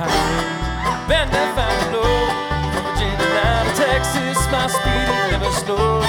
highway, bend and find low. Virginia down to Texas, my speed is never slow.